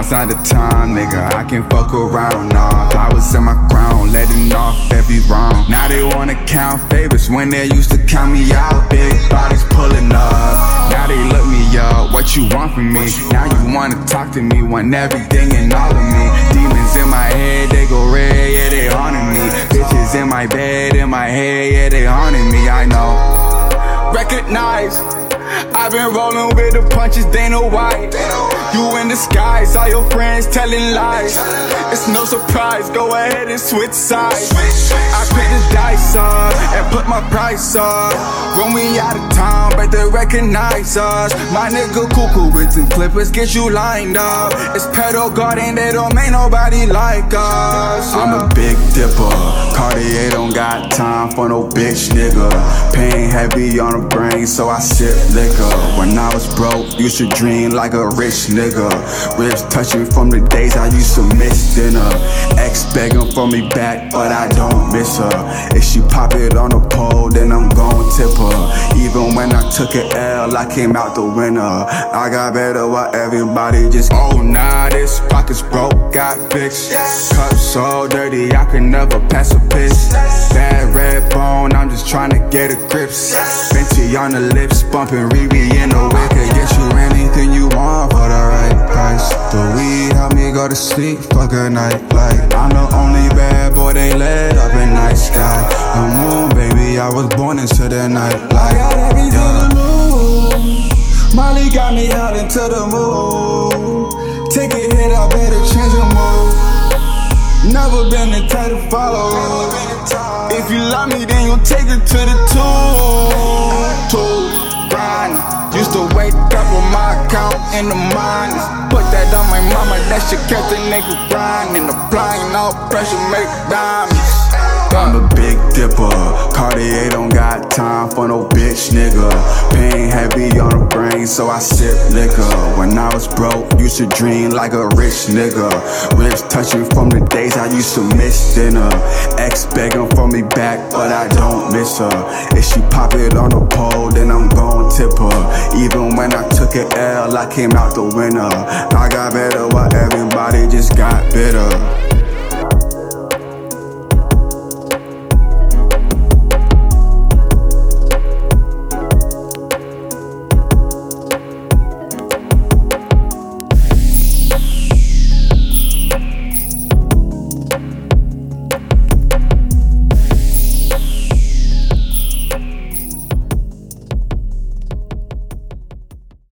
It's not the time, nigga, I can fuck around, nah. I was in my crown, letting off every round. Now they wanna count favorites when they used to count me out. Big bodies pulling up, now they look me up. What you want from me? Now you wanna talk to me, want everything and all of me. Demons in my head, they go red, yeah, they haunting me. Bitches in my bed, in my head, yeah, they haunting me, I know. Recognize, I've been rolling with the punches, they know why. You in disguise, all your friends telling lies. It's no surprise, go ahead and switch sides. I pick the dice up and put my price up. When we out of town, but they recognize us. My nigga cuckoo with them clippers, get you lined up. It's pedal garden, they don't make nobody like us. I'm a big dipper, Cartier don't got time for no bitch nigga. Pain heavy on the brain, so I sip liquor. When I was broke, used to dream like a rich nigga. Ribs touching from the days I used to miss dinner. Ex begging for me back, but I don't miss her. If she pop it on the pole, then I'm gon' tip her. Even when I took an L, I came out the winner. I got better while everybody just, oh nah, this pocket's broke, got fixed. Cup so dirty, I could never pass a piss. Bad red bone, I'm just trying to get a grips. Fenty on the lips, bumping Riri in the whip. Could get you anything you want for the right price. The weed help me go to sleep, fuck a night light. I'm the only bad boy they let up in night sky. The moon, baby, I was born into the night light. I got everything to lose. Molly got me out into the mood. Take a hit, I better change the mood. Never been the type to follow. If you love me, then you'll take it to the two. Grind. Used to wake up with my account in the minus. Put that on my mama, that shit kept the nigga grinding. Applying all pressure, make diamonds. I'm a big dipper, Cartier don't got time for no bitch nigga. Pain heavy on the brain, so I sip liquor. When I was broke, used to dream like a rich nigga. Ribs touching from the days I used to miss dinner. Ex begging for me back, but I don't miss her. If she pop it on the pole, then I'm gon' tip her. Even when I took an L, I came out the winner. I got better while everybody just got bitter.